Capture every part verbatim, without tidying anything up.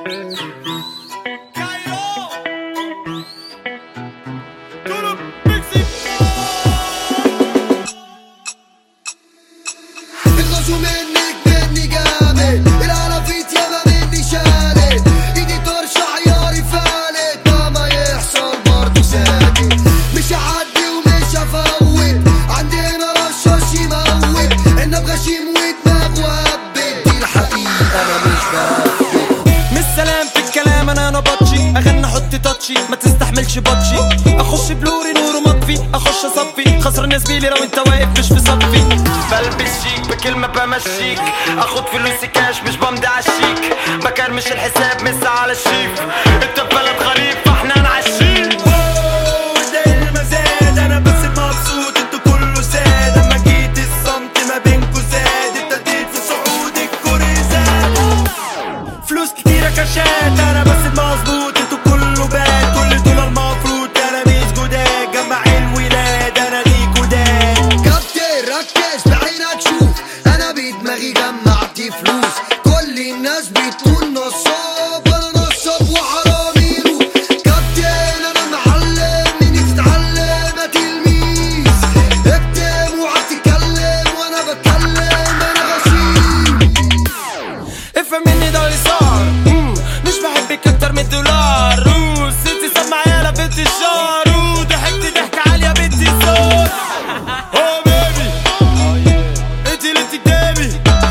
الغزو منك مني جامد، العرفيت ياما مني شالت، ايدي طرش عياري فالت، مهما يحصل برضه ساكت، مش هعدي ومش هفوت، عندي هنا رشاش يموت، النب غشيم ودماغ وهبت، دي الحقيقة انا مش بهبت. مش سلام في الكلام انا نبطشي، اغنى احط تاتشي ما تستحملش بطشي، اخش بلوري نور مطفي، اخش اصفي خسران زميلي لو انت واقف مش في صفي، بلبس شيك بكلمة بمشيك، اخد فلوسي كاش مش بمضي عالشيك، بكرمش الحساب مسا على الشيك، انت ببلد غريب فاحنا نعشيك. زي المزاد انا بس مبسوط، انتوا كله ساد، اما جيت الصمت ما بينكوا زاد، ابتديت في صعود الكوري زاد، فلوس كتيرة كاشات انا بس مظبوط، انتوا كله باد، كل دول المفروض انا مش جداد، جمع الولاد انا ليكوا داد. كابتن ركز بعينك شوف، انا بدماغي جمعت فلوس، كل الناس بتقول نصاب، انا نصاب وحرامي روح، كابتن انا معلم مني تتعلم يا تلميذ، اكتب وهتتكلم وانا بتكلم انا غشيم. افهم مني ده اللي صار، مش بحبك اكتر من الدولار، ستي سمع يالا بنت الشهر، ضحكت ضحكة عالية بنت الزور. اوه بيبي انتي اللي بتكدبي،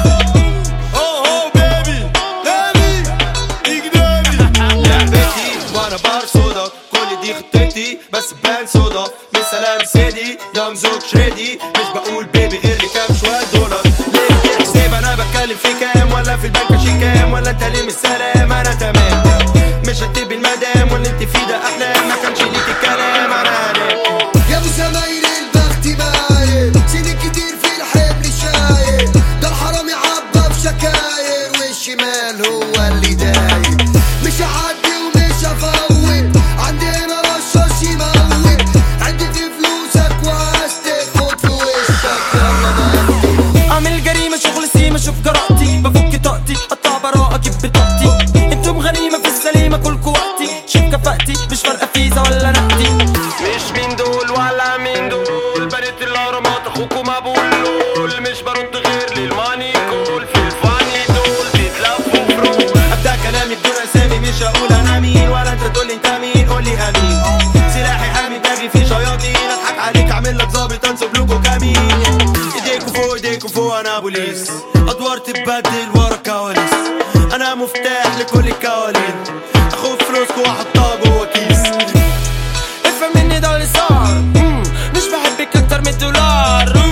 اوه اوه بيبي بيبي اكدبي. لعبتي وانا برصدك، كل دي خطتي بس بان صدى، من سلام سيدي يا مزوج شريدي، مش بقول بيبي غير لي كام شوية دولار، ليه بتحسب انا بتكلم في كام، ولا في البنك شي كام، ولا انت ليه مش سلام، انا تمام مش هتبي المدام، واللي انت فيه ده احلام، ما كانش ليك الكلام انا هنام. يا ابو سماير البخت مايل، سنين كتير في الحمل شايل، ده الحرامي عبى في شكاير، والشمال هو اللي داير، مش هعدي ومش هفوت، عندي هنا رشاش يموت، عندي في فلوسك وهستك خد في وشك يلا بنتي. اعمل جريمة شغل سيما شوف جرأتي، بفك طاقتي قطع براءة اجيب بطاقتي، انتم غنيمة في السليمة كلكوا وقتي، شوف كفاءتي مش فارقة فيزا ولا نقدي، مش مين دول ولا مين دول، بنت الاهرامات اخوكم ابو اللول، مش برد غير للماني كول، في الفاني دول بيتلفوا فرول. ابدا كلامي بدون اسامي، مش هقول انا مين ولا انت تقول لي انت مين، قول لي امين، سلاحي حامي دماغي في شياطين، اضحك عليك اعمل لك ظابط انصب لكم كمين، ايديكوا فوق ايديكوا فوق انا بوليس، ادوار تتبدل ورا الكواليس، انا مفتاح لكل الكوالين، اخد فلوسكوا واحطها جوا كيس. افهم مني ده اللي صار، مش بحبك اكتر من الدولار،